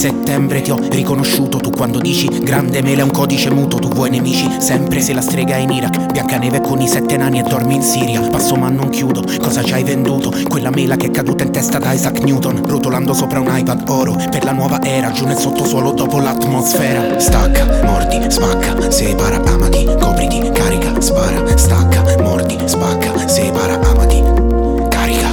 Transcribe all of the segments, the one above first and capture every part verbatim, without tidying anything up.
settembre ti ho riconosciuto. Tu quando dici grande mela è un codice muto. Tu vuoi nemici sempre se la strega è in Iraq. Biancaneve con i sette nani e dormi in Siria. Passo ma non chiudo, cosa ci hai venduto? Quella mela che è caduta in testa da Isaac Newton, rotolando sopra un iPad oro per la nuova era, giù nel sottosuolo dopo l'atmosfera. Stacca, mordi, spacca, separa, amati, copriti, carica, spara. Stacca, mordi, spacca, separa, amati, carica.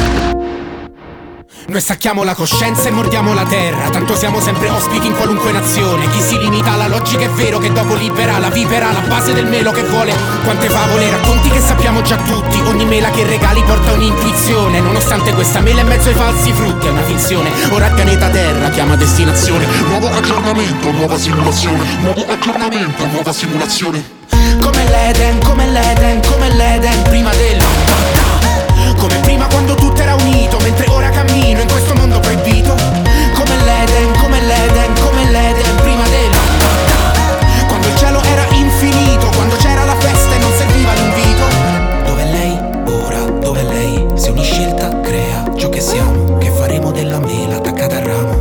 Noi stacchiamo la coscienza e mordiamo la terra, tanto siamo sempre ospiti in qualunque nazione. Chi si limita alla logica è vero che dopo libera la vipera, la base del melo che vuole. Quante favole, racconti che sappiamo già tutti. Ogni mela che regali porta un'intuizione. Nonostante questa mela in mezzo ai falsi frutti è una finzione. Ora il pianeta Terra chiama destinazione. Nuovo aggiornamento, nuova simulazione. Nuovo aggiornamento, nuova simulazione. Come l'Eden, come l'Eden, come l'Eden prima del come prima quando tutto era unito, mentre ora cammino in questo mondo proibito. Come l'Eden, come l'Eden, come l'Eden prima del quando il cielo era infinito, quando c'era la festa e non serviva l'invito. Dov'è lei ora, dov'è lei? Se ogni scelta crea ciò che siamo, che faremo della mela attaccata al ramo.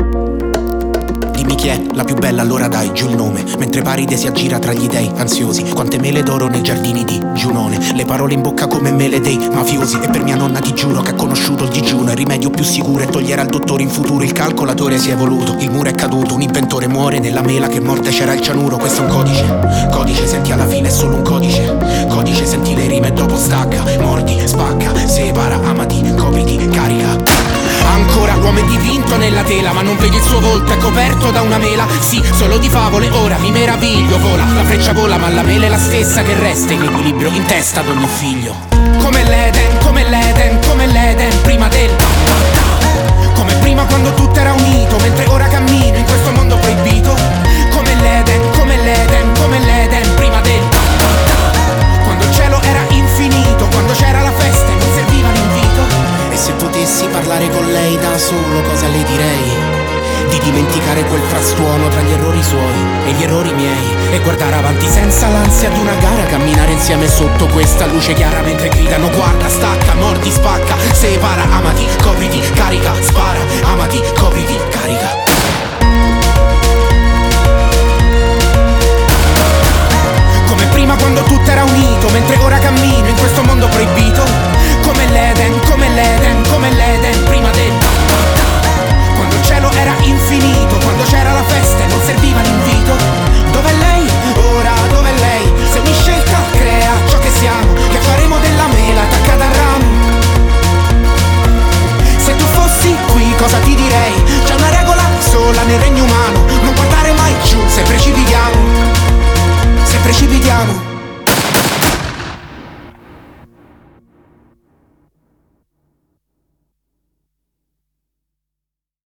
Dimmi chi è la più bella, allora dai giù il nome. Mentre Paride si aggira tra gli dei ansiosi. Quante mele d'oro nei giardini di Giunone. Le parole in bocca come mele dei mafiosi. E per mia nonna ti giuro che ha conosciuto il digiuno. Il rimedio più sicuro è togliere al dottore in futuro. Il calcolatore si è evoluto, il muro è caduto. Un inventore muore, nella mela che morte c'era il cianuro. Questo è un codice, codice senti alla fine è solo un codice. Codice senti le rime e dopo stacca, mordi, spacca, separa, amati, copriti, carica. Ancora l'uomo è dipinto nella tela, ma non vedi il suo volto, è coperto da una mela. Sì, solo di favole, ora mi meraviglio. Vola, la freccia vola, ma la mela è la stessa che resta in equilibrio in testa ad ogni figlio. Come l'Eden, come l'Eden, come l'Eden prima del come prima quando tutto era unito, mentre ora cammino in questo mondo proibito. Come l'Eden, come l'Eden, come l'Eden prima del quando il cielo era infinito, quando c'era la festa e non serviva l'invito. E se potessi parlare con lei da solo, cosa le direi? Di dimenticare quel frastuono tra gli errori suoi e gli errori miei, e guardare avanti senza l'ansia di una gara, camminare insieme sotto questa luce chiara mentre gridano guarda, stacca, mordi, spacca, separa, amati, copriti, carica, spara, amati, copriti, carica. Come prima quando tutto era unito, mentre ora cammino in questo mondo proibito. Come l'Eden, come l'Eden, come l'Eden prima del quando il cielo era infinito, quando c'era la festa e non serviva l'invito. Dov'è lei? Ora dov'è lei? Se ogni scelta crea ciò che siamo, che faremo della mela attaccata al ramo. Se tu fossi qui cosa ti direi? C'è una regola sola nel regno umano, non guardare mai giù se precipitiamo. Se precipitiamo